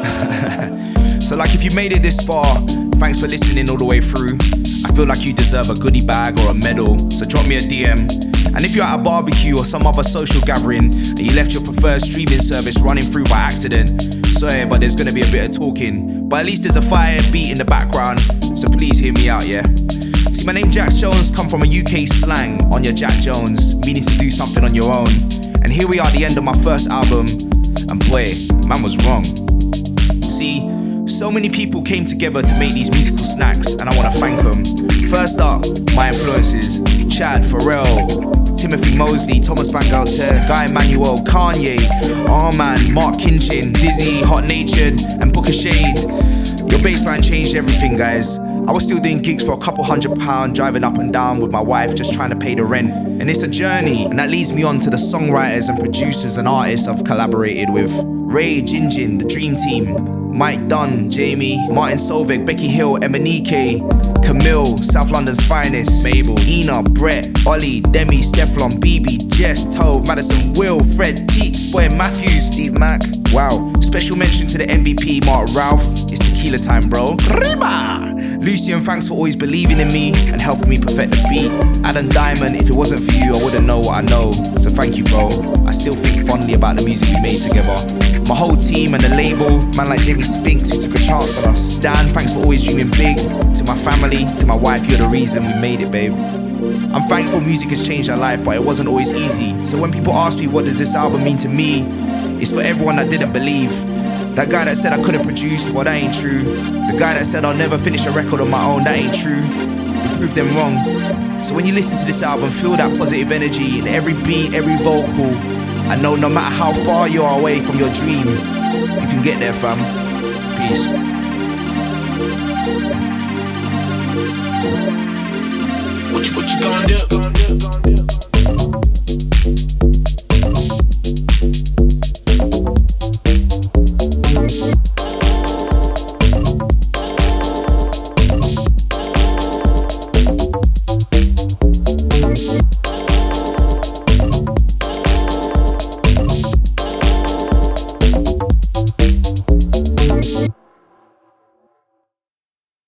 So like if you made it this far, thanks for listening all the way through. I feel like you deserve a goodie bag or a medal, so drop me a DM. And if you're at a barbecue or some other social gathering and you left your preferred streaming service running through by accident, sorry, but there's gonna be a bit of talking, but at least there's a fire beat in the background, so please hear me out, yeah? See, my name Jax Jones come from a UK slang, on your Jack Jones, meaning to do something on your own. And here we are at the end of my first album, and boy, man was wrong. See, so many people came together to make these musical snacks, and I wanna thank them. First up, my influences: Chad, Pharrell, Timothy Mosley, Thomas Bangalter, Guy Manuel, Kanye, Arman, Mark Kinchin, Dizzy, Hot Natured, and Booker Shade. Your baseline changed everything, guys. I was still doing gigs for a couple £100, driving up and down with my wife, just trying to pay the rent. And it's a journey, and that leads me on to the songwriters and producers and artists I've collaborated with. Ray, Jinjin, The Dream Team, Mike Dunn, Jamie, Martin Solveig, Becky Hill, Emanike, Camille, South London's finest, Mabel, Ina, Brett, Ollie, Demi, Stefflon, BB, Jess, Tove, Madison, Will, Fred, Teeks, Boy Matthews, Steve Mack. Wow, special mention to the MVP, Mark Ralph. It's tequila time, bro. Riba! Lucian, thanks for always believing in me and helping me perfect the beat. Adam Diamond, if it wasn't for you, I wouldn't know what I know. So thank you, bro. I still think fondly about the music we made together. My whole team and the label, man like Jamie Spinks who took a chance on us. Dan, thanks for always dreaming big. To my family, to my wife, you're the reason we made it, babe. I'm thankful music has changed our life, but it wasn't always easy. So when people ask me what does this album mean to me, it's for everyone that didn't believe. That guy that said I couldn't produce, well that ain't true. The guy that said I'll never finish a record on my own, that ain't true. We proved them wrong. So when you listen to this album, feel that positive energy in every beat, every vocal. I know no matter how far you are away from your dream, you can get there, fam. Peace. What you gonna do?